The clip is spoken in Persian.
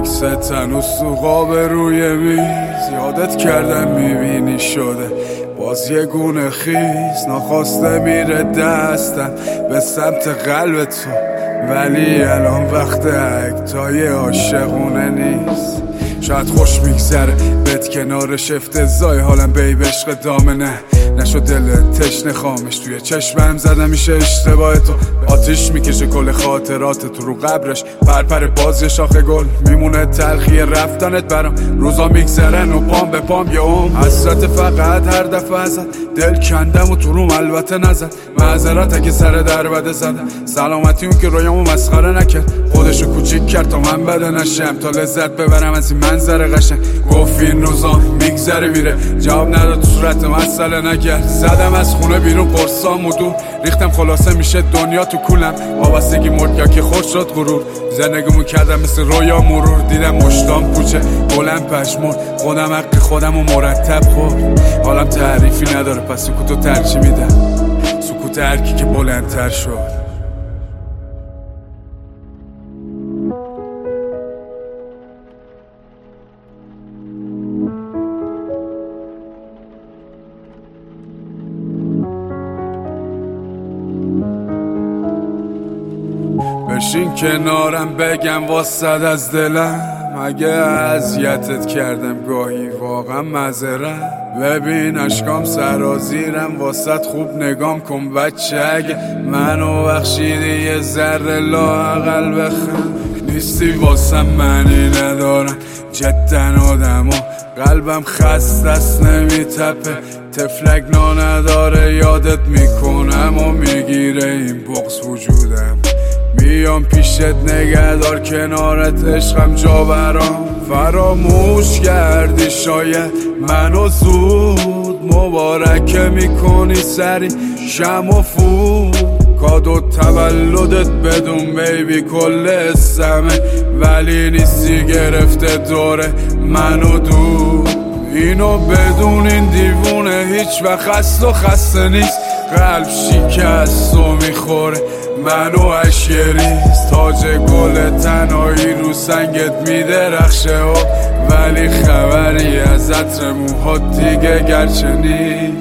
عکست هنوز تو قاب روی میز، یادت کردم میبینی شده باز یه گونه خیز، ناخواسته میره دستم به سمت قلب تو، ولی الان وقت اکتای عاشقونه نیست. شاید خوش میگذره بهت کنارش افتضای حالم بیب عشق دامنه نشو دل تشنه خامش توی چشمم زدم میشه اشتباه تو، آتیش میکشه کل خاطرات تو رو قبرش پرپر باز یه شاخه گل میمونه تلخی رفتنت برام، روزا میگذرن و پام به پام یه حسرت فقط هر دفعه ازت دل کندم و تو روم البته نزد معذرت اگه سر در بده زدم، سلامتی اون که رویامو مسخره نکرد خودشو کوچیک کرد تا من بده نشم، تا لذت ببرم از این منظر قشنگ. گفت این روزا میگذره میره، جواب نداد تو صورت مسئله نکرد، زدم از خونه بیرون قرصام و دور ریختم خلاصه میشه دنیا تو کولم، وابستگی مرد یا که خوش شد غرور، زندگیمو کردم مثل رویا مرور، دیدم مشتام پوچه بلند پشمرد، خودم حق خودم و مرتب خورد، حالم تعریفی نداره پس سکوتو ترجیح میدم، سکوت هرکی که بلندتر شد. بشین کنارم بگم واسد از دلم، اگه اذیتت کردم گاهی واقعا معذرت، ببین اشکام سرازیرم واسد خوب نگام کن بچه، اگه منو بخشیدی یه ذره لااقل بخند، نیستی واسم معنی ندارم جدا آدم و قلبم خسته است نمیتپه، تفلک نداره یادت میکنم و میگیره این بغض وجودم، میام پیشت نگهدار کنارت عشقم جا برام، فراموش کردی شاید منو زود مبارکه میکنی سری شم و فود، کادو تولدت بدون بیبی کل اسمه، ولی نیستی گرفته دوره منو دور، اینو بدون این دیوونه هیچ وقت خست و خسته نیست، قلب شکست و میخوره منو اشکریست، تاج گل تنهایی رو سنگت میدرخشه ولی خبری از عطر موهات دیگه گرچه نیست.